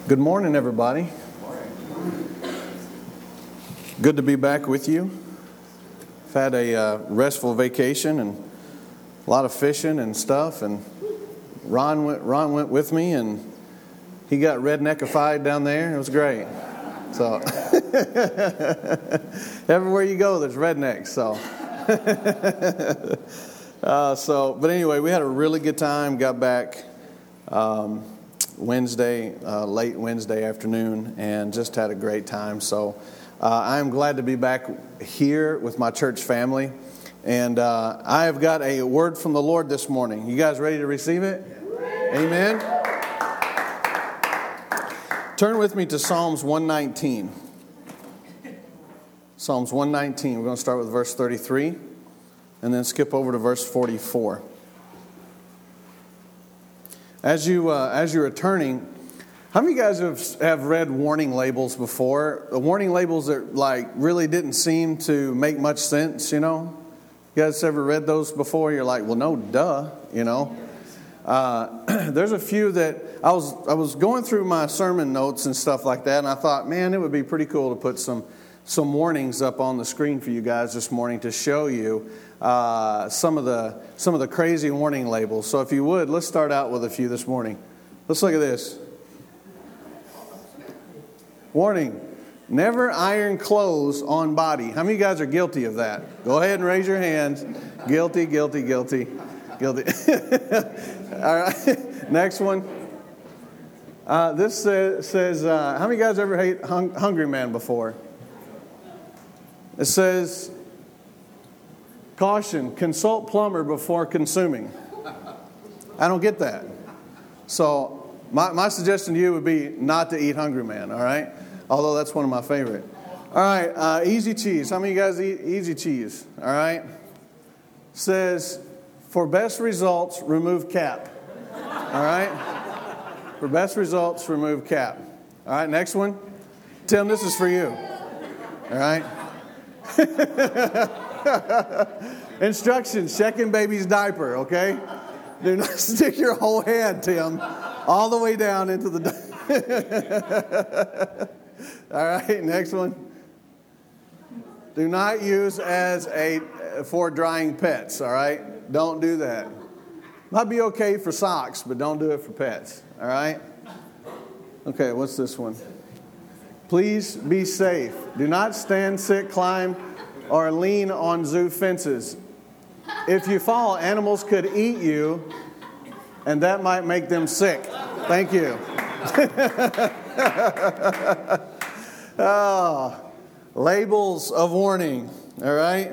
Good morning, everybody. Good to be back with you. I've had a restful vacation and a lot of fishing and stuff. And Ron went with me, and he got redneckified down there. It was great. So everywhere you go, there's rednecks. But anyway, we had a really good time. Got back late Wednesday afternoon, and just had a great time. So I am glad to be back here with my church family. And I have got a word from the Lord this morning. You guys ready to receive it? Amen. Turn with me to Psalms 119. Psalms 119. We're going to start with verse 33 and then skip over to verse 44. As you're turning, how many of you guys have read warning labels before? The warning labels that really didn't seem to make much sense, you know? You guys ever read those before? You're like, well, no, duh, you know? There's a few that I was going through my sermon notes and stuff like that, and I thought, man, it would be pretty cool to put some warnings up on the screen for you guys this morning to show you some of the crazy warning labels. So if you would, let's start out with a few this morning. Let's look at this. Warning: never iron clothes on body. How many of you guys are guilty of that? Go ahead and raise your hands. Guilty. All right, next one. This says, how many of you guys ever ate Hungry Man before? It says, caution, consult plumber before consuming. I don't get that. So my suggestion to you would be not to eat Hungry Man, all right? Although that's one of my favorite. All right, Easy Cheese. How many of you guys eat Easy Cheese? All right. Says, for best results, remove cap. All right. For best results, remove cap. All right, next one. Tim, this is for you. All right. Instructions: checking baby's diaper, okay? Do not stick your whole hand, Tim, all the way down into the All right, next one. Do not use for drying pets, all right? Don't do that. Might be okay for socks, but don't do it for pets, all right? Okay, what's this one? Please be safe. Do not stand, sit, climb, or lean on zoo fences. If you fall, animals could eat you, and that might make them sick. Thank you. Labels of warning, all right?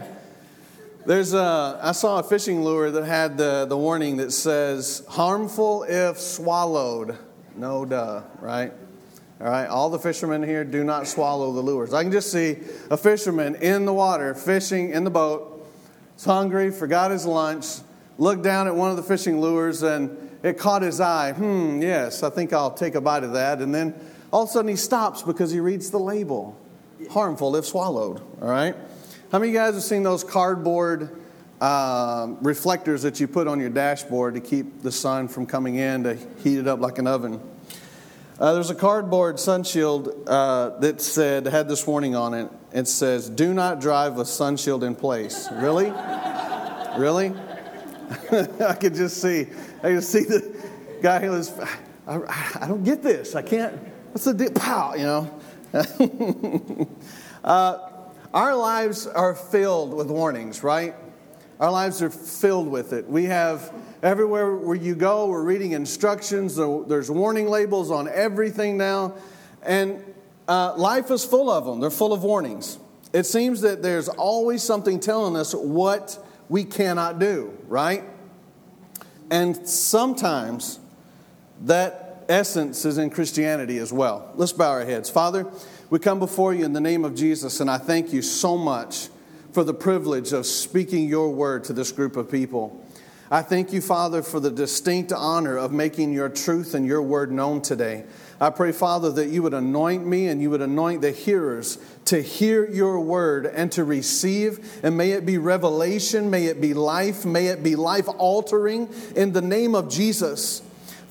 I saw a fishing lure that had the warning that says, harmful if swallowed. No duh, right? All right, all the fishermen here, do not swallow the lures. I can just see a fisherman in the water, fishing in the boat. He's hungry, forgot his lunch, looked down at one of the fishing lures, and it caught his eye. Yes, I think I'll take a bite of that. And then all of a sudden he stops because he reads the label. Harmful if swallowed, all right? How many of you guys have seen those cardboard reflectors that you put on your dashboard to keep the sun from coming in to heat it up like an oven? There's a cardboard sun shield that had this warning on it. It says, do not drive with sun shield in place. Really? Really? I could just see the guy who was, I don't get this. I can't, what's the deal? Pow, you know. Our lives are filled with warnings, right? Our lives are filled with it. We have, everywhere where you go, we're reading instructions. There's warning labels on everything now. And life is full of them. They're full of warnings. It seems that there's always something telling us what we cannot do, right? And sometimes that essence is in Christianity as well. Let's bow our heads. Father, we come before you in the name of Jesus, and I thank you so much for the privilege of speaking your word to this group of people. I thank you, Father, for the distinct honor of making your truth and your word known today. I pray, Father, that you would anoint me and you would anoint the hearers to hear your word and to receive. And may it be revelation, may it be life altering in the name of Jesus.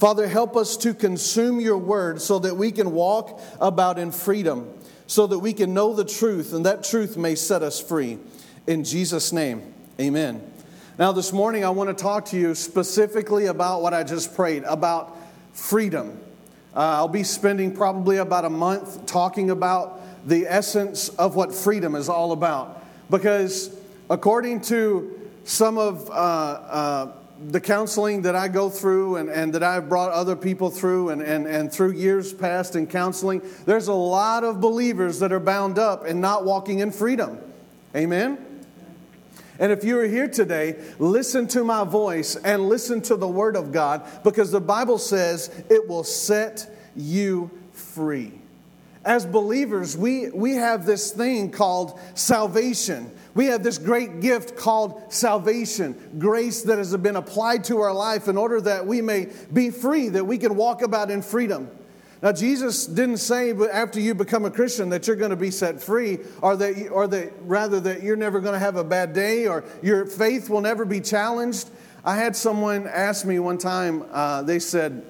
Father, help us to consume your word so that we can walk about in freedom, so that we can know the truth, and that truth may set us free. In Jesus' name, amen. Now this morning I want to talk to you specifically about what I just prayed, about freedom. I'll be spending probably about a month talking about the essence of what freedom is all about. Because according to some of the counseling that I go through and that I've brought other people through and through years past in counseling, there's a lot of believers that are bound up and not walking in freedom. Amen? And if you are here today, listen to my voice and listen to the Word of God, because the Bible says it will set you free. As believers, we have this thing called salvation. We have this great gift called salvation, grace that has been applied to our life in order that we may be free, that we can walk about in freedom. Now, Jesus didn't say after you become a Christian that you're going to be set free, or that you're never going to have a bad day, or your faith will never be challenged. I had someone ask me one time, they said,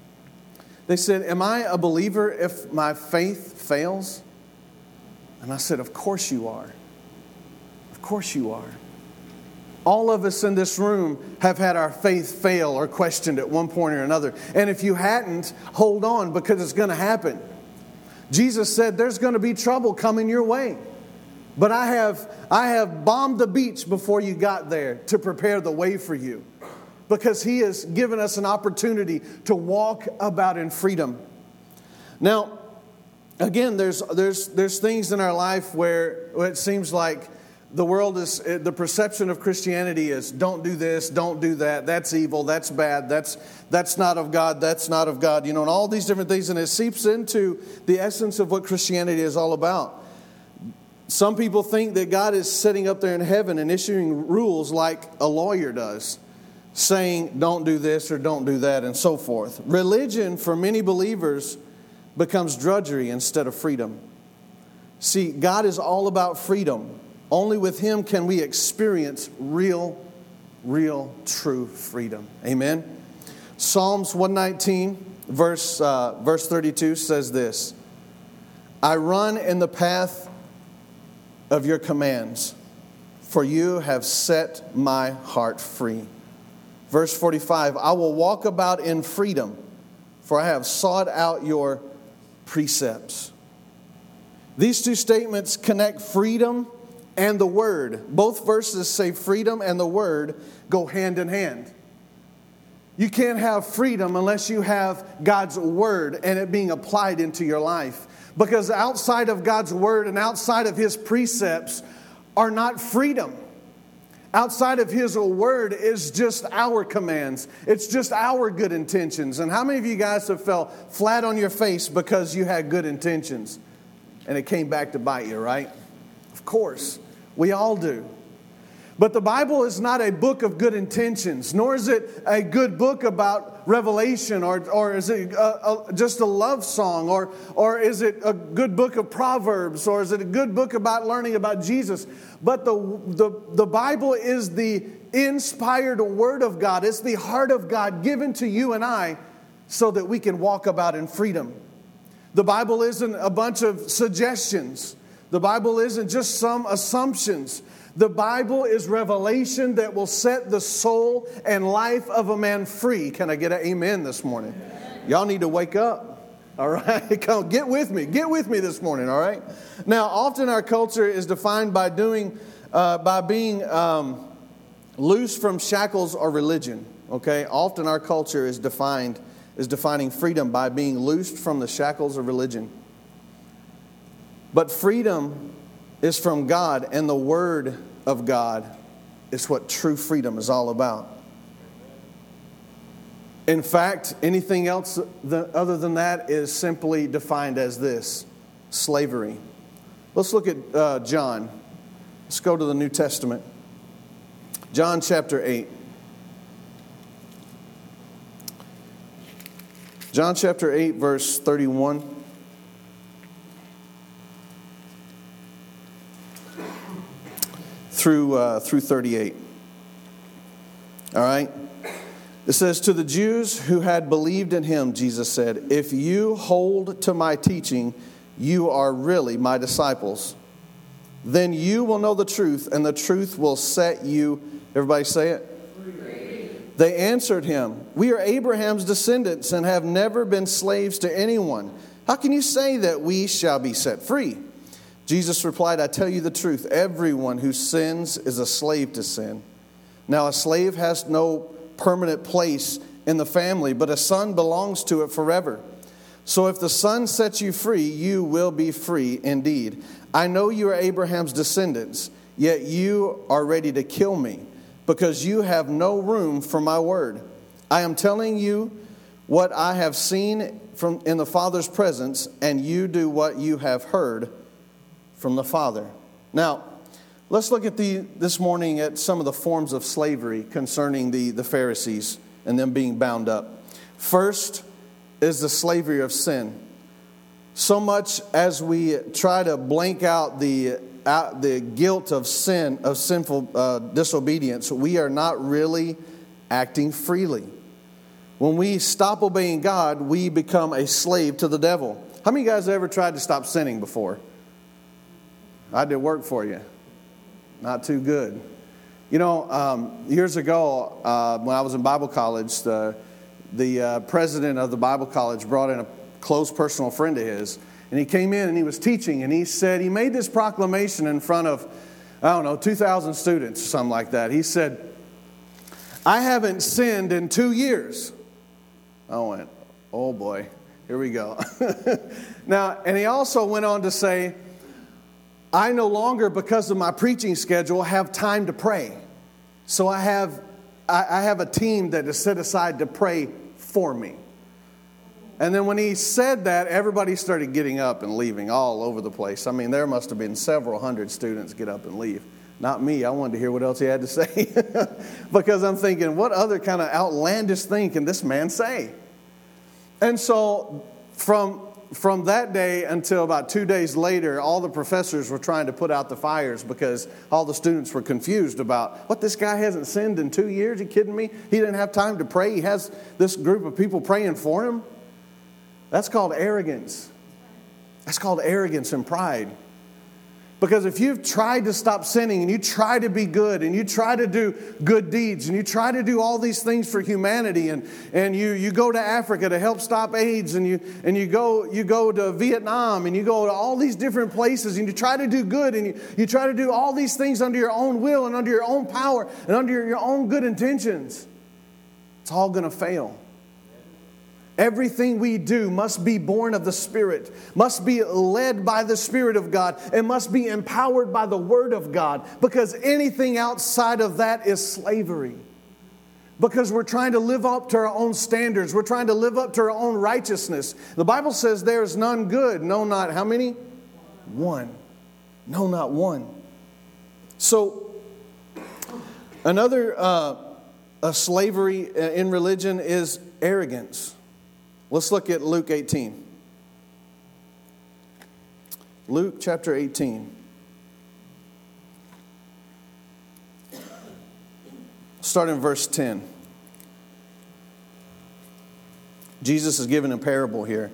am I a believer if my faith fails? And I said, of course you are. Of course you are. All of us in this room have had our faith fail or questioned at one point or another. And if you hadn't, hold on, because it's going to happen. Jesus said there's going to be trouble coming your way. But I have bombed the beach before you got there to prepare the way for you. Because He has given us an opportunity to walk about in freedom. Now, again, there's things in our life where it seems like the perception of Christianity is don't do this, don't do that, that's evil, that's bad, that's not of God, that's not of God, and all these different things, and it seeps into the essence of what Christianity is all about. Some people think that God is sitting up there in heaven and issuing rules like a lawyer does, saying don't do this or don't do that and so forth. Religion for many believers becomes drudgery instead of freedom. See, God is all about freedom. Only with Him can we experience real, true freedom. Amen? Psalms 119, verse 32 says this: I run in the path of your commands, for you have set my heart free. Verse 45, I will walk about in freedom, for I have sought out your precepts. These two statements connect freedom and the Word. Both verses say freedom and the Word go hand in hand. You can't have freedom unless you have God's Word and it being applied into your life. Because outside of God's Word and outside of His precepts are not freedom. Outside of His Word is just our commands. It's just our good intentions. And how many of you guys have fell flat on your face because you had good intentions and it came back to bite you, right? Of course. We all do. But the Bible is not a book of good intentions, nor is it a good book about revelation, or is it just a love song, or is it a good book of Proverbs, or is it a good book about learning about Jesus? But the Bible is the inspired Word of God. It's the heart of God given to you and I so that we can walk about in freedom. The Bible isn't a bunch of suggestions. The Bible isn't just some assumptions. The Bible is revelation that will set the soul and life of a man free. Can I get an amen this morning? Y'all need to wake up. All right? Come, get with me. Get with me this morning, all right? Now, often our culture is defined by being loose from shackles or religion. Okay? Often our culture is defining freedom by being loosed from the shackles of religion. But freedom is from God, and the Word of God is what true freedom is all about. In fact, anything else other than that is simply defined as this: slavery. Let's look at John. Let's go to the New Testament. John chapter 8. John chapter 8, verse 31. Through 38. All right? It says, to the Jews who had believed in him, Jesus said, if you hold to my teaching, you are really my disciples. Then you will know the truth, and the truth will set you, everybody say it? Free. They answered him, we are Abraham's descendants and have never been slaves to anyone. How can you say that we shall be set free? Jesus replied, I tell you the truth. Everyone who sins is a slave to sin. Now a slave has no permanent place in the family, but a son belongs to it forever. So if the Son sets you free, you will be free indeed. I know you are Abraham's descendants, yet you are ready to kill me, because you have no room for my word. I am telling you what I have seen in the Father's presence, and you do what you have heard from the Father. Now, let's look at this morning at some of the forms of slavery concerning the Pharisees and them being bound up. First is the slavery of sin. So much as we try to blank out the guilt of sin, of sinful disobedience, we are not really acting freely. When we stop obeying God, we become a slave to the devil. How many of you guys ever tried to stop sinning before? I did work for you. Not too good. You know, years ago, when I was in Bible college, the president of the Bible college brought in a close personal friend of his. And he came in and he was teaching, and he said, he made this proclamation in front of, 2,000 students or something like that. He said, I haven't sinned in 2 years. I went, oh boy, here we go. Now, and he also went on to say, I no longer, because of my preaching schedule, have time to pray. So I have a team that is set aside to pray for me. And then when he said that, everybody started getting up and leaving all over the place. I mean, there must have been several hundred students get up and leave. Not me. I wanted to hear what else he had to say. Because I'm thinking, what other kind of outlandish thing can this man say? And so from that day until about 2 days later, all the professors were trying to put out the fires because all the students were confused about, what, this guy hasn't sinned in 2 years? Are you kidding me? He didn't have time to pray. He has this group of people praying for him. That's called arrogance. That's called arrogance and pride. Because if you've tried to stop sinning and you try to be good and you try to do good deeds and you try to do all these things for humanity and you go to Africa to help stop AIDS and you go to Vietnam and you go to all these different places and you try to do good and you try to do all these things under your own will and under your own power and under your own good intentions, it's all going to fail. Everything we do must be born of the Spirit, must be led by the Spirit of God, and must be empowered by the Word of God. Because anything outside of that is slavery. Because we're trying to live up to our own standards. We're trying to live up to our own righteousness. The Bible says there is none good. No, not how many? One. No, not one. So, another slavery in religion is arrogance. Let's look at Luke 18. Luke chapter 18. Start in verse 10. Jesus is giving a parable here.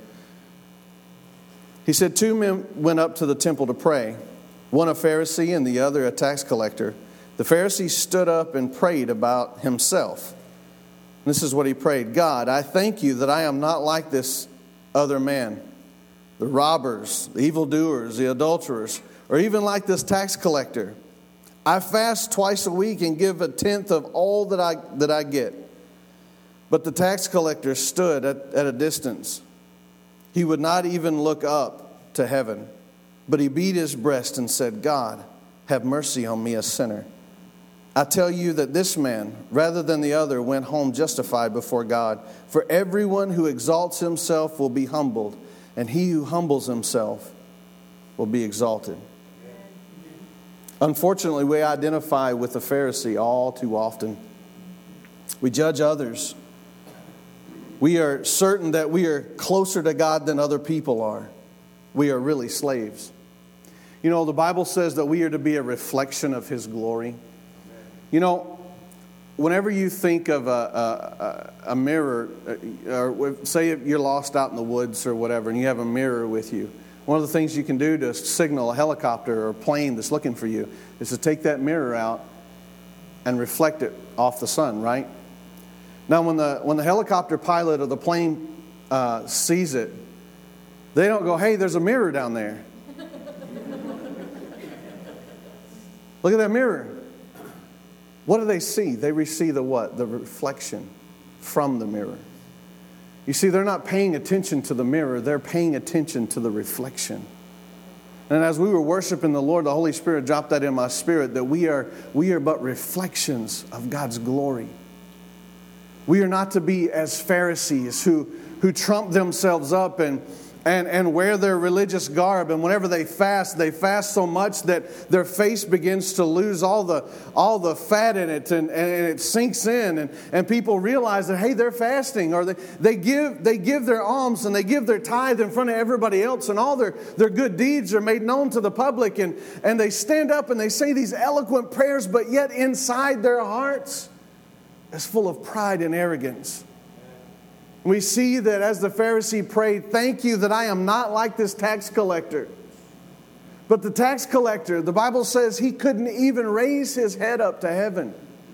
He said, 2 men went up to the temple to pray, one a Pharisee and the other a tax collector. The Pharisee stood up and prayed about himself. This is what he prayed. God, I thank you that I am not like this other man, the robbers, the evildoers, the adulterers, or even like this tax collector. I fast twice a week and give 1/10 of all that I get. But the tax collector stood at a distance. He would not even look up to heaven, but he beat his breast and said, God, have mercy on me, a sinner. I tell you that this man, rather than the other, went home justified before God. For everyone who exalts himself will be humbled, and he who humbles himself will be exalted. Unfortunately, we identify with the Pharisee all too often. We judge others. We are certain that we are closer to God than other people are. We are really slaves. You know, the Bible says that we are to be a reflection of His glory. You know, whenever you think of a mirror, or say you're lost out in the woods or whatever, and you have a mirror with you, one of the things you can do to signal a helicopter or a plane that's looking for you is to take that mirror out and reflect it off the sun, right? Now, when the helicopter pilot or the plane sees it, they don't go, "Hey, there's a mirror down there. Look at that mirror." What do they see? They see the what? The reflection from the mirror. You see, they're not paying attention to the mirror. They're paying attention to the reflection. And as we were worshiping the Lord, the Holy Spirit dropped that in my spirit, that we are but reflections of God's glory. We are not to be as Pharisees who trump themselves up and wear their religious garb, and whenever they fast so much that their face begins to lose all the fat in it, and it sinks in, and people realize that, hey, they're fasting, or they give their alms and they give their tithe in front of everybody else, and all their good deeds are made known to the public, and they stand up and they say these eloquent prayers, but yet inside their hearts is full of pride and arrogance. We see that as the Pharisee prayed, "Thank you that I am not like this tax collector." But the tax collector, the Bible says he couldn't even raise his head up to heaven.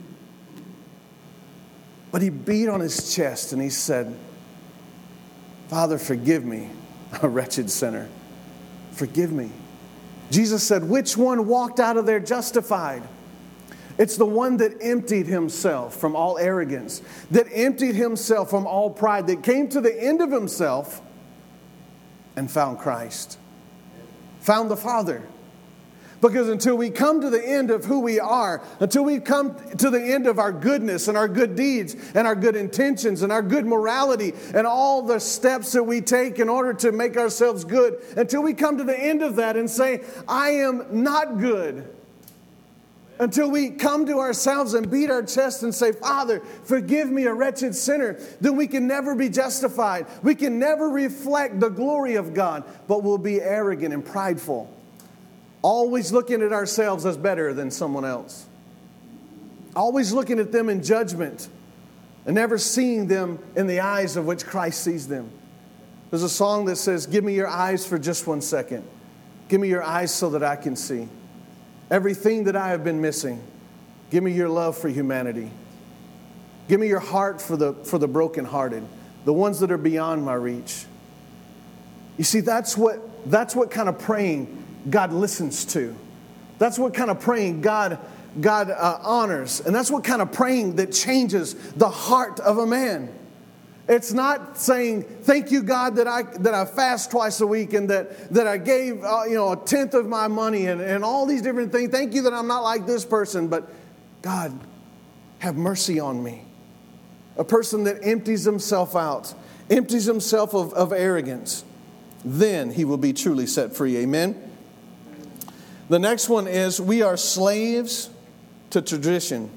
But he beat on his chest and he said, "Father, forgive me, a wretched sinner. Forgive me." Jesus said, "Which one walked out of there justified?" It's the one that emptied himself from all arrogance, that emptied himself from all pride, that came to the end of himself and found Christ, found the Father. Because until we come to the end of who we are, until we come to the end of our goodness and our good deeds and our good intentions and our good morality and all the steps that we take in order to make ourselves good, until we come to the end of that and say, "I am not good," until we come to ourselves and beat our chest and say, "Father, forgive me, a wretched sinner," then we can never be justified. We can never reflect the glory of God, but we'll be arrogant and prideful, always looking at ourselves as better than someone else, always looking at them in judgment and never seeing them in the eyes of which Christ sees them. There's a song that says, "Give me your eyes for just 1 second. Give me your eyes so that I can see everything that I have been missing. Give me your love for humanity. Give me your heart for the brokenhearted, the ones that are beyond my reach." You see, that's what kind of praying God listens to. That's what kind of praying God honors. And that's what kind of praying that changes the heart of a man. It's not saying, "Thank you, God, that I fast twice a week and that I gave a tenth of my money and all these different things. Thank you that I'm not like this person, but God, have mercy on me." A person that empties himself out, empties himself of arrogance, then he will be truly set free. Amen? The next one is, we are slaves to tradition.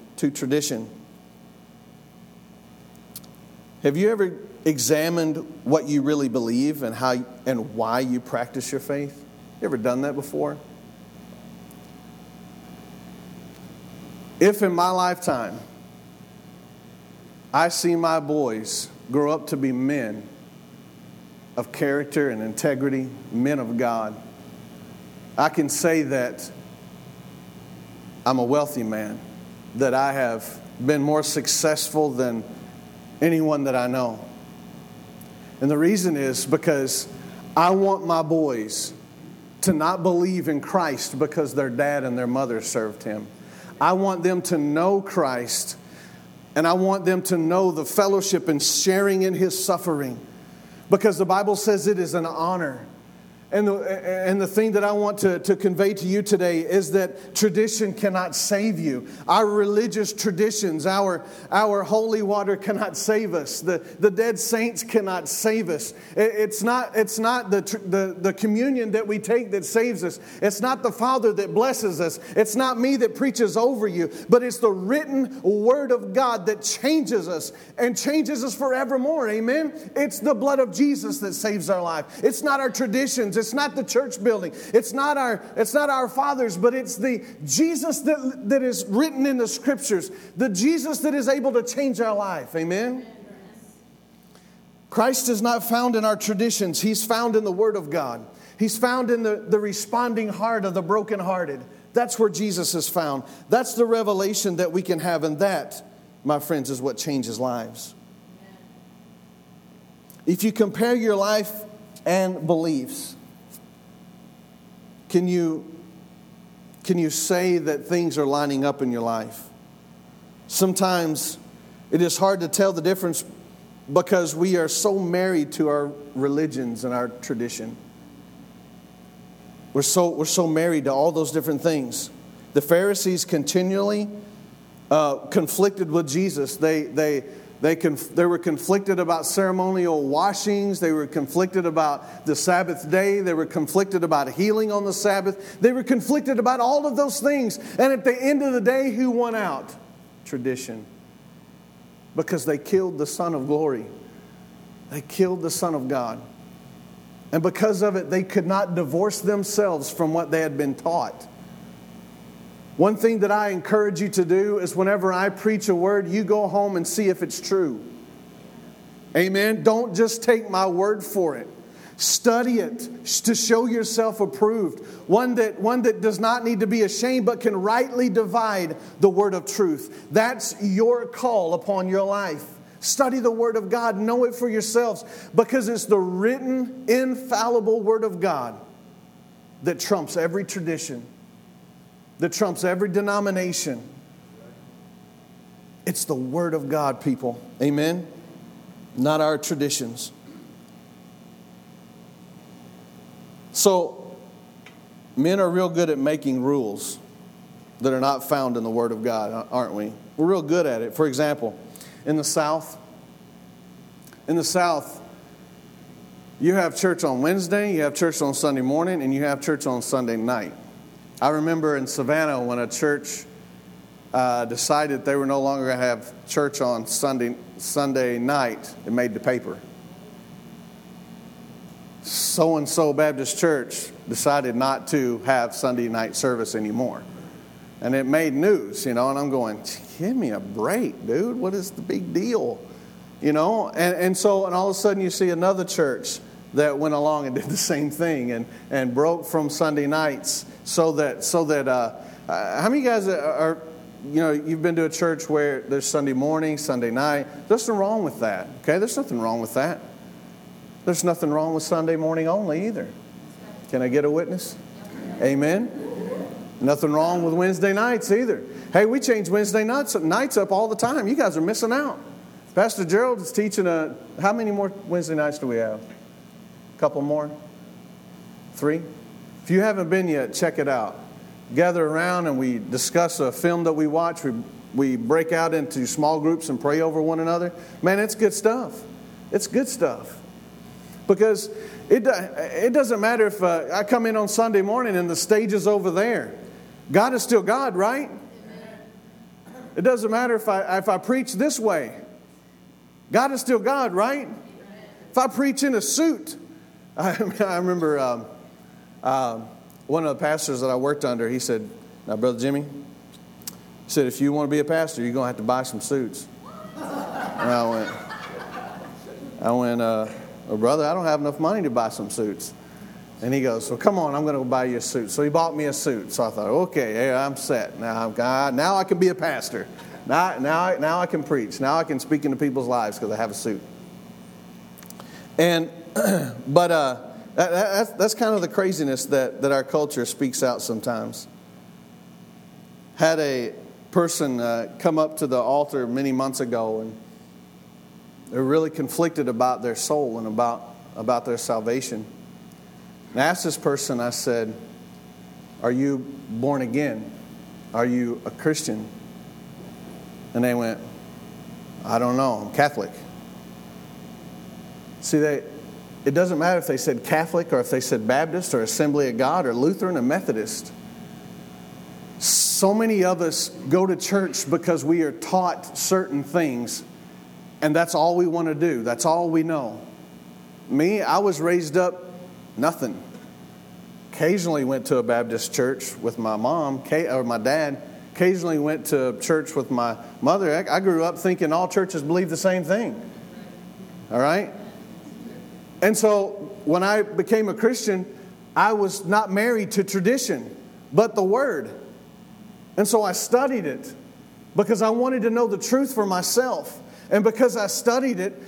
Have you ever examined what you really believe and how and why you practice your faith? You ever done that before? If in my lifetime I see my boys grow up to be men of character and integrity, men of God, I can say that I'm a wealthy man, that I have been more successful than anyone that I know. And the reason is because I want my boys to not believe in Christ because their dad and their mother served him. I want them to know Christ, and I want them to know the fellowship and sharing in his suffering, because the Bible says it is an honor. And the thing that I want to convey to you today is that tradition cannot save you. Our religious traditions, our holy water cannot save us. The dead saints cannot save us. It's not the communion that we take that saves us. It's not the Father that blesses us. It's not me that preaches over you. But it's the written Word of God that changes us and changes us forevermore. Amen? It's the blood of Jesus that saves our life. It's not our traditions. It's not the church building. It's not our fathers, but it's the Jesus that is written in the Scriptures. The Jesus that is able to change our life. Amen? Christ is not found in our traditions. He's found in the Word of God. He's found in the responding heart of the brokenhearted. That's where Jesus is found. That's the revelation that we can have. And that, my friends, is what changes lives. If you compare your life and beliefs, can you say that things are lining up in your life? Sometimes it is hard to tell the difference because we are so married to our religions and our tradition. We're so married to all those different things. The Pharisees continually conflicted with Jesus. They were conflicted about ceremonial washings. They were conflicted about the Sabbath day. They were conflicted about healing on the Sabbath. They were conflicted about all of those things. And at the end of the day, who won out? Tradition. Because they killed the Son of Glory. They killed the Son of God. And because of it, they could not divorce themselves from what they had been taught. One thing that I encourage you to do is whenever I preach a word, you go home and see if it's true. Amen? Don't just take my word for it. Study it to show yourself approved. One that does not need to be ashamed but can rightly divide the word of truth. That's your call upon your life. Study the Word of God. Know it for yourselves because it's the written, infallible Word of God that trumps every tradition, that trumps every denomination. It's the Word of God, people. Amen? Not our traditions. So, men are real good at making rules that are not found in the Word of God, aren't we? We're real good at it. For example, in the South, you have church on Wednesday, you have church on Sunday morning, and you have church on Sunday night. I remember in Savannah when a church decided they were no longer going to have church on Sunday night, it made the paper. So-and-so Baptist Church decided not to have Sunday night service anymore. And it made news, and I'm going, give me a break, dude. What is the big deal? And all of a sudden you see another church that went along and did the same thing and broke from Sunday nights so that how many guys are, you've been to a church where there's Sunday morning, Sunday night. There's nothing wrong with that, okay? There's nothing wrong with that. There's nothing wrong with Sunday morning only either. Can I get a witness? Amen? Nothing wrong with Wednesday nights either. Hey, we change Wednesday nights up all the time. You guys are missing out. Pastor Gerald is teaching how many more Wednesday nights do we have? A couple more? 3? If you haven't been yet, check it out. Gather around and we discuss a film that we watch. We break out into small groups and pray over one another. Man, it's good stuff. It's good stuff. Because it doesn't matter if I come in on Sunday morning and the stage is over there. God is still God, right? It doesn't matter if I preach this way. God is still God, right? If I preach in a suit. I remember one of the pastors that I worked under, he said, now, Brother Jimmy, he said, if you want to be a pastor, you're going to have to buy some suits. And I went, well, brother, I don't have enough money to buy some suits. And he goes, well, come on, I'm going to go buy you a suit. So he bought me a suit. So I thought, okay, I'm set. Now I can be a pastor. Now I can preach. Now I can speak into people's lives because I have a suit. And that's kind of the craziness that our culture speaks out sometimes. Had a person come up to the altar many months ago, and they're really conflicted about their soul and about their salvation. And I asked this person, I said, are you born again? Are you a Christian? And they went, I don't know, I'm Catholic. See, it doesn't matter if they said Catholic or if they said Baptist or Assembly of God or Lutheran or Methodist. So many of us go to church because we are taught certain things, and that's all we want to do. That's all we know. Me, I was raised up nothing. Occasionally went to a Baptist church with my mom, or my dad. Occasionally went to church with my mother. I grew up thinking all churches believe the same thing. All right? And so when I became a Christian, I was not married to tradition, but the Word. And so I studied it because I wanted to know the truth for myself. And because I studied it,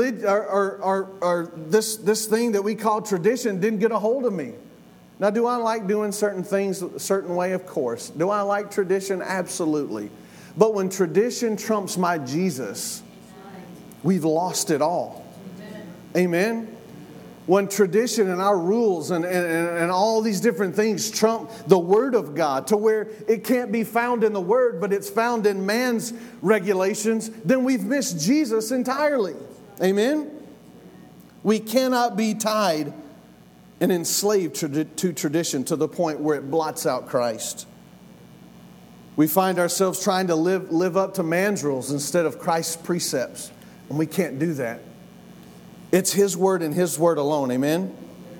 this thing that we call tradition didn't get a hold of me. Now, do I like doing certain things a certain way? Of course. Do I like tradition? Absolutely. But when tradition trumps my Jesus, we've lost it all. Amen? When tradition and our rules and all these different things trump the Word of God to where it can't be found in the Word, but it's found in man's regulations, then we've missed Jesus entirely. Amen? We cannot be tied and enslaved to tradition to the point where it blots out Christ. We find ourselves trying to live up to man's rules instead of Christ's precepts, and we can't do that. It's His Word and His Word alone. Amen?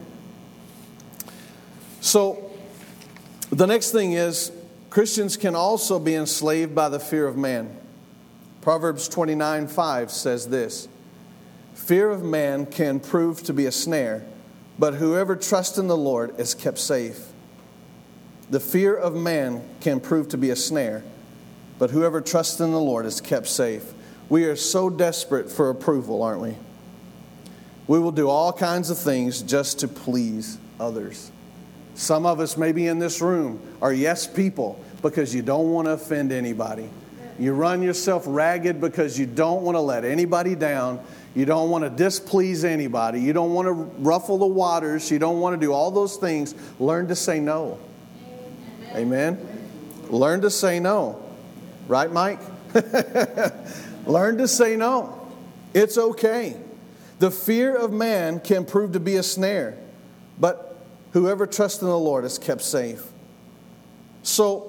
So, the next thing is, Christians can also be enslaved by the fear of man. Proverbs 29:5 says this, "Fear of man can prove to be a snare, but whoever trusts in the Lord is kept safe." The fear of man can prove to be a snare, but whoever trusts in the Lord is kept safe. We are so desperate for approval, aren't we? We will do all kinds of things just to please others. Some of us maybe in this room are yes people because you don't want to offend anybody. You run yourself ragged because you don't want to let anybody down. You don't want to displease anybody. You don't want to ruffle the waters. You don't want to do all those things. Learn to say no. Amen. Learn to say no. Right, Mike? Learn to say no. It's okay. The fear of man can prove to be a snare, but whoever trusts in the Lord is kept safe. So,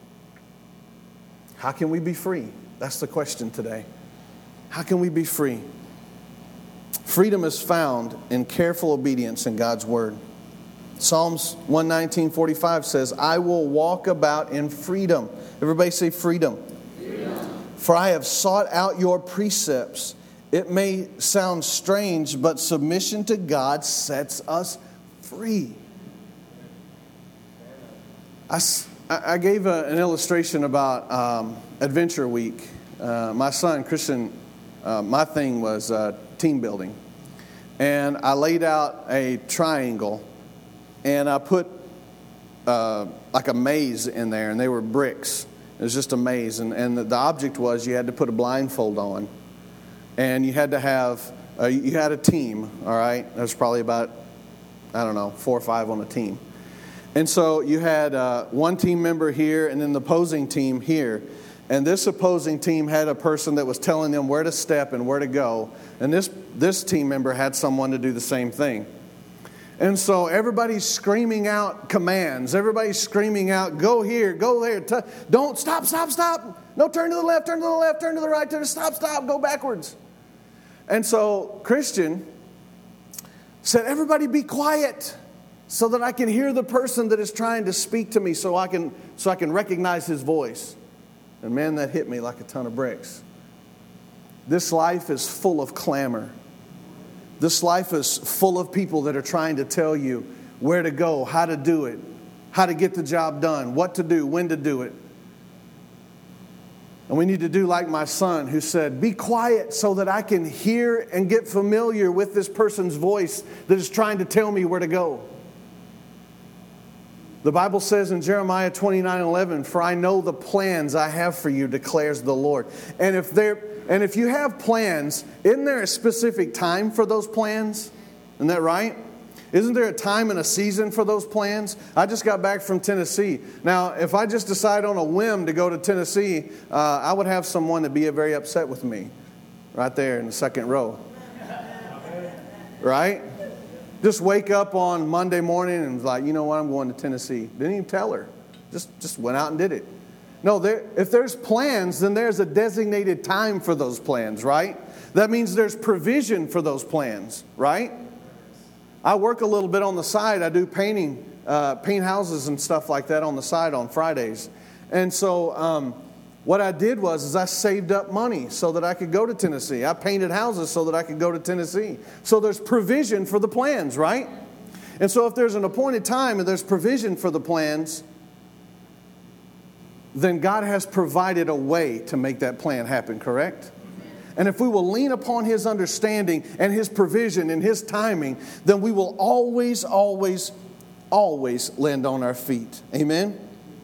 how can we be free? That's the question today. How can we be free? Freedom is found in careful obedience in God's Word. Psalms 119:45 says, "I will walk about in freedom." Everybody say freedom. Freedom. "For I have sought out your precepts." It may sound strange, but submission to God sets us free. I gave an illustration about Adventure Week. My son, Christian, my thing was team building. And I laid out a triangle, and I put like a maze in there, and they were bricks. It was just a maze. And the object was you had to put a blindfold on. And you had to have, you had a team, all right? There's probably about, 4 or 5 on a team. And so you had one team member here and then the opposing team here. And this opposing team had a person that was telling them where to step and where to go. And this team member had someone to do the same thing. And so everybody's screaming out commands. Everybody's screaming out, go here, go there. Don't, stop. No, turn to the left, turn to the left, turn to the right, stop, go backwards. And so Christian said, everybody be quiet so that I can hear the person that is trying to speak to me so I can recognize his voice. And man, that hit me like a ton of bricks. This life is full of clamor. This life is full of people that are trying to tell you where to go, how to do it, how to get the job done, what to do, when to do it. And we need to do like my son who said, be quiet so that I can hear and get familiar with this person's voice that is trying to tell me where to go. The Bible says in Jeremiah 29:11, "For I know the plans I have for you, declares the Lord." And if you have plans, isn't there a specific time for those plans? Isn't that right? Isn't there a time and a season for those plans? I just got back from Tennessee. Now, if I just decide on a whim to go to Tennessee, I would have someone that be very upset with me right there in the second row. Right? Just wake up on Monday morning and was like, you know what, I'm going to Tennessee. Didn't even tell her. Just went out and did it. No, if there's plans, then there's a designated time for those plans, right? That means there's provision for those plans, right? I work a little bit on the side. I do painting paint houses and stuff like that on the side on Fridays. And so what I did was I saved up money so that I could go to Tennessee. I painted houses so that I could go to Tennessee. So there's provision for the plans, right? And so if there's an appointed time and there's provision for the plans, then God has provided a way to make that plan happen, correct? And if we will lean upon His understanding and His provision and His timing, then we will always, always, always land on our feet. Amen?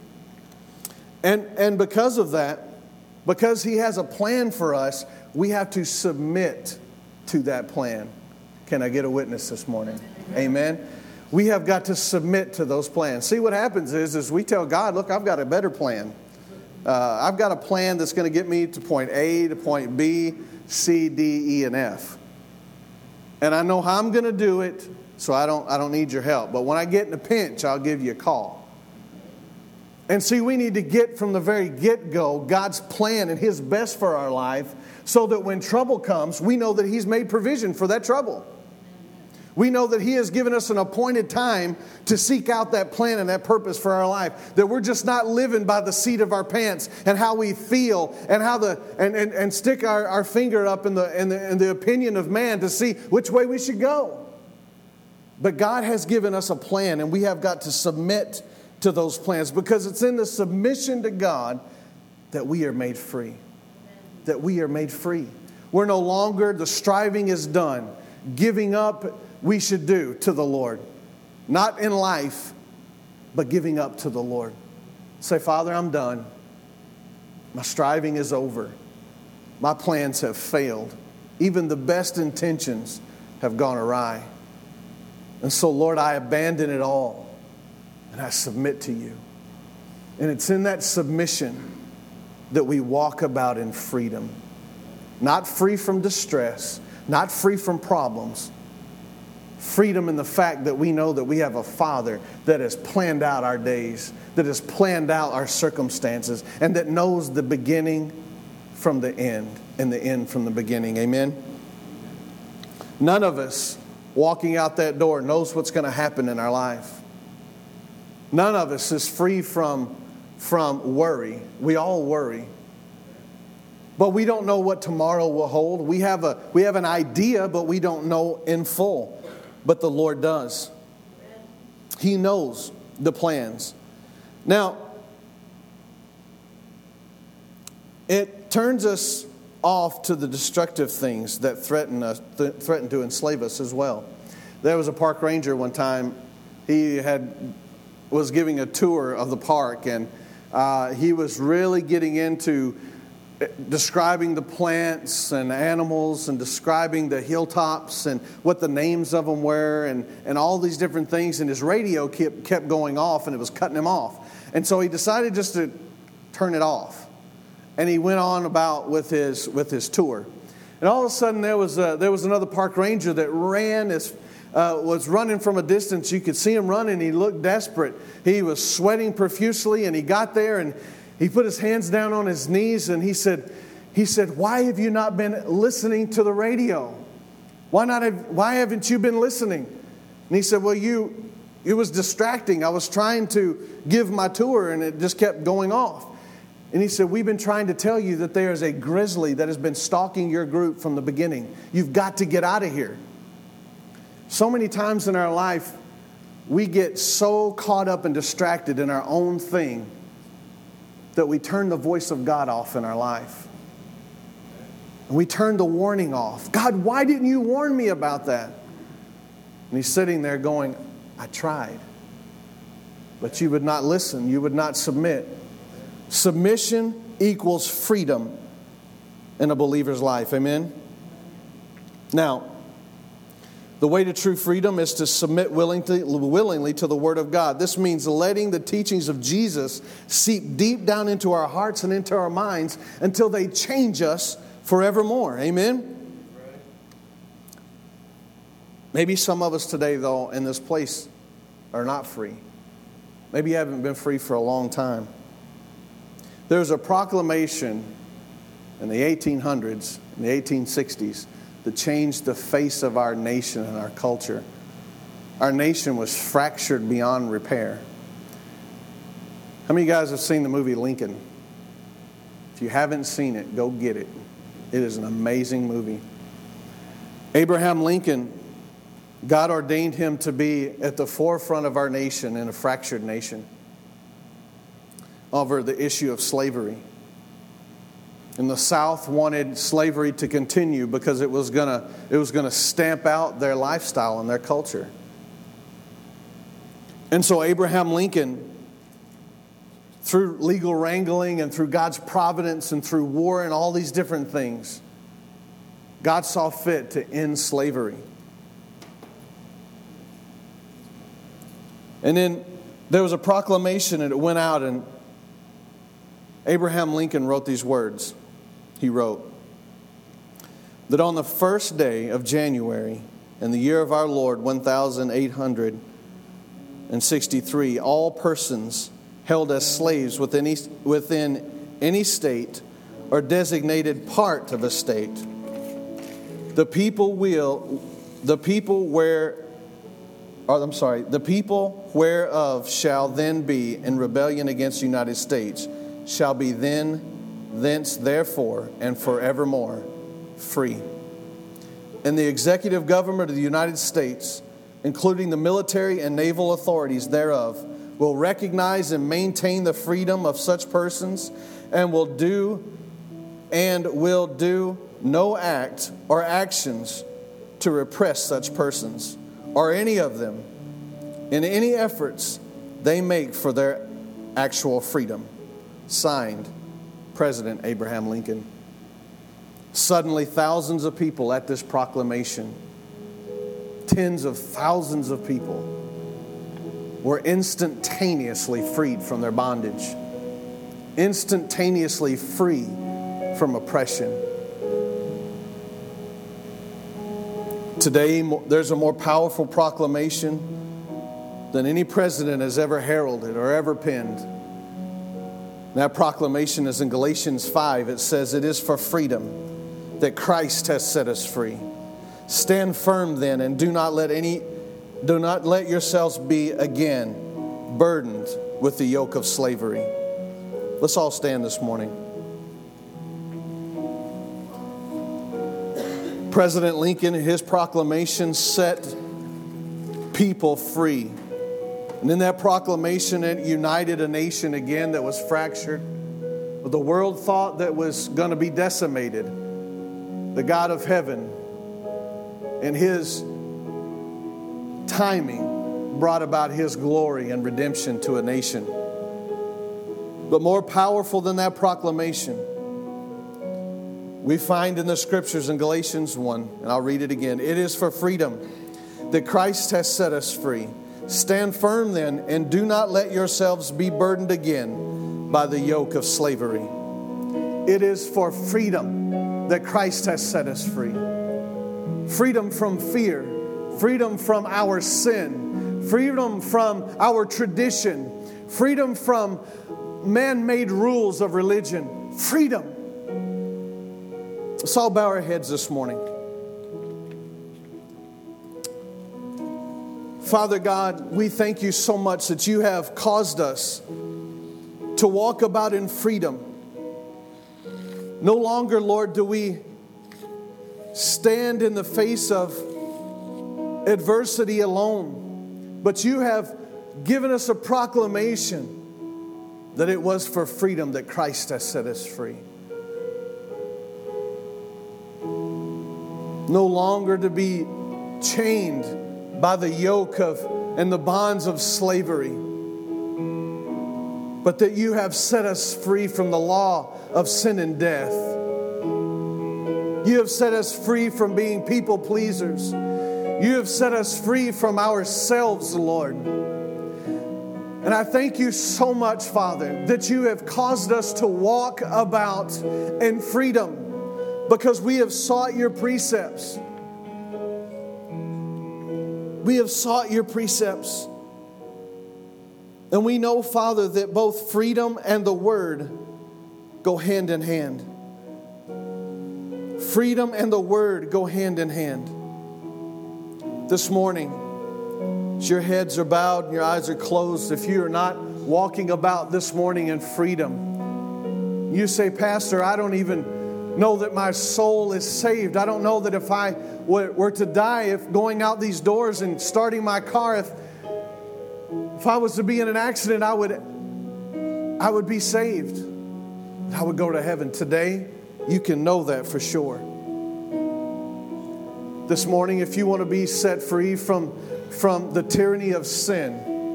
And because of that, because He has a plan for us, we have to submit to that plan. Can I get a witness this morning? Amen? We have got to submit to those plans. See, what happens is we tell God, look, I've got a better plan. I've got a plan that's going to get me to point A to point B, C, D, E, and F. And I know how I'm going to do it, so I don't need your help. But when I get in a pinch, I'll give you a call. And see, we need to get from the very get-go God's plan and His best for our life so that when trouble comes, we know that He's made provision for that trouble. We know that He has given us an appointed time to seek out that plan and that purpose for our life. That we're just not living by the seat of our pants and how we feel and how and stick our finger up in the opinion of man to see which way we should go. But God has given us a plan, and we have got to submit to those plans, because it's in the submission to God that we are made free. That we are made free. We're no longer, the striving is done. Giving up we should do to the Lord. Not in life, but giving up to the Lord. Say, Father, I'm done. My striving is over. My plans have failed. Even the best intentions have gone awry. And so, Lord, I abandon it all. And I submit to you. And it's in that submission that we walk about in freedom. Not free from distress. Not free from problems. Freedom in the fact that we know that we have a Father that has planned out our days. That has planned out our circumstances. And that knows the beginning from the end. And the end from the beginning. Amen? None of us walking out that door knows what's going to happen in our life. None of us is free from worry. We all worry. But we don't know what tomorrow will hold. We have an idea, but we don't know in full. But the Lord does. He knows the plans. Now, it turns us off to the destructive things that threaten to enslave us as well. There was a park ranger one time. He was giving a tour of the park, and he was really getting into describing the plants and animals and describing the hilltops and what the names of them were and all these different things. And his radio kept going off, and it was cutting him off. And so he decided just to turn it off. And he went on about with his tour. And all of a sudden there was another park ranger that was running from a distance. You could see him running. He looked desperate. He was sweating profusely, and he got there and he put his hands down on his knees, and he said, "Why have you not been listening to the radio? Why haven't you been listening?" And he said, "Well, it was distracting. I was trying to give my tour, and it just kept going off." And he said, "We've been trying to tell you that there is a grizzly that has been stalking your group from the beginning. You've got to get out of here." So many times in our life, we get so caught up and distracted in our own thing that we turn the voice of God off in our life. And we turn the warning off. "God, why didn't you warn me about that?" And he's sitting there going, "I tried. But you would not listen. You would not submit." Submission equals freedom in a believer's life. Amen? Now, the way to true freedom is to submit willingly to the Word of God. This means letting the teachings of Jesus seep deep down into our hearts and into our minds until they change us forevermore. Amen? Maybe some of us today, though, in this place are not free. Maybe you haven't been free for a long time. There's a proclamation in the 1800s, in the 1860s, that changed the face of our nation and our culture. our nation was fractured beyond repair. How many of you guys have seen the movie Lincoln? If you haven't seen it, go get it. It is an amazing movie. Abraham Lincoln, God ordained him to be at the forefront of our nation in a fractured nation over the issue of slavery. And the South wanted slavery to continue because it was gonna stamp out their lifestyle and their culture. And so Abraham Lincoln, through legal wrangling and through God's providence and through war and all these different things, God saw fit to end slavery. And then there was a proclamation and it went out, and Abraham Lincoln wrote these words. He wrote that on the first day of January in the year of our Lord 1863, all persons held as slaves within any state or designated part of a state, the people whereof shall then be in rebellion against the United States shall be thence therefore and forevermore free. And the executive government of the United States, including the military and naval authorities thereof, will recognize and maintain the freedom of such persons and will do no act or actions to repress such persons or any of them in any efforts they make for their actual freedom. Signed, President Abraham Lincoln. Suddenly, thousands of people at this proclamation, tens of thousands of people, were instantaneously freed from their bondage, instantaneously free from oppression. Today, there's a more powerful proclamation than any president has ever heralded or ever penned. That proclamation is in Galatians 5. It says, "It is for freedom that Christ has set us free. Stand firm then, and do not let yourselves be again burdened with the yoke of slavery." Let's all stand this morning. President Lincoln, in his proclamation, set people free. And in that proclamation, it united a nation again that was fractured. But the world thought that was going to be decimated. The God of heaven, in His timing, brought about His glory and redemption to a nation. But more powerful than that proclamation, we find in the Scriptures in Galatians 1, and I'll read it again. "It is for freedom that Christ has set us free. Stand firm then, and do not let yourselves be burdened again by the yoke of slavery." It is for freedom that Christ has set us free. Freedom from fear, freedom from our sin, freedom from our tradition, freedom from man-made rules of religion. Freedom. Let's all bow our heads this morning. Father God, we thank you so much that you have caused us to walk about in freedom. No longer, Lord, do we stand in the face of adversity alone, but you have given us a proclamation that it was for freedom that Christ has set us free. No longer to be chained by the yoke of and the bonds of slavery, but that you have set us free from the law of sin and death. You have set us free from being people pleasers. You have set us free from ourselves, Lord. And I thank you so much, Father, that you have caused us to walk about in freedom because we have sought your precepts. We have sought your precepts. And we know, Father, that both freedom and the Word go hand in hand. Freedom and the Word go hand in hand. This morning, As your heads are bowed and your eyes are closed, if you are not walking about this morning in freedom, you say, Pastor, I don't even know that my soul is saved. I don't know that if I were to die, if going out these doors and starting my car, if I was to be in an accident, I would be saved. I would go to heaven. Today, you can know that for sure. This morning, if you want to be set free from the tyranny of sin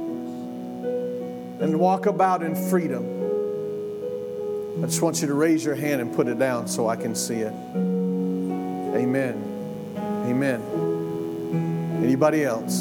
and walk about in freedom, I just want you to raise your hand and put it down so I can see it. Amen. Amen. Anybody else?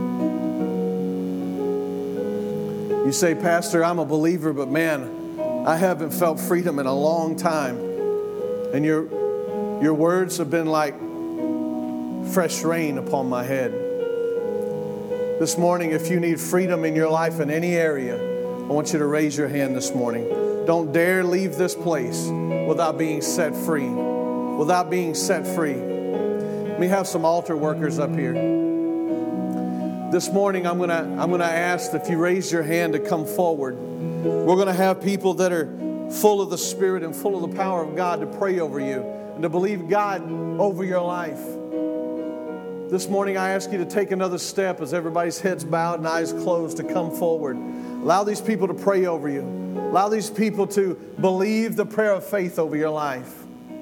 You say, Pastor, I'm a believer, but man, I haven't felt freedom in a long time. And your words have been like fresh rain upon my head. This morning, if you need freedom in your life in any area, I want you to raise your hand this morning. Don't dare leave this place without being set free. Without being set free. We have some altar workers up here. This morning, I'm gonna ask if you raise your hand to come forward. We're gonna have people that are full of the Spirit and full of the power of God to pray over you and to believe God over your life. This morning, I ask you to take another step as everybody's heads bowed and eyes closed to come forward. Allow these people to pray over you. Allow these people to believe the prayer of faith over your life.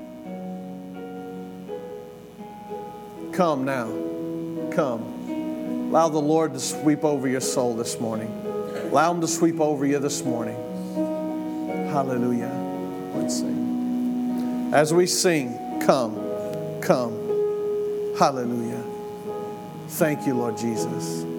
Come now. Come. Allow the Lord to sweep over your soul this morning. Allow Him to sweep over you this morning. Hallelujah. Let's sing. As we sing, come, come. Hallelujah. Thank you, Lord Jesus.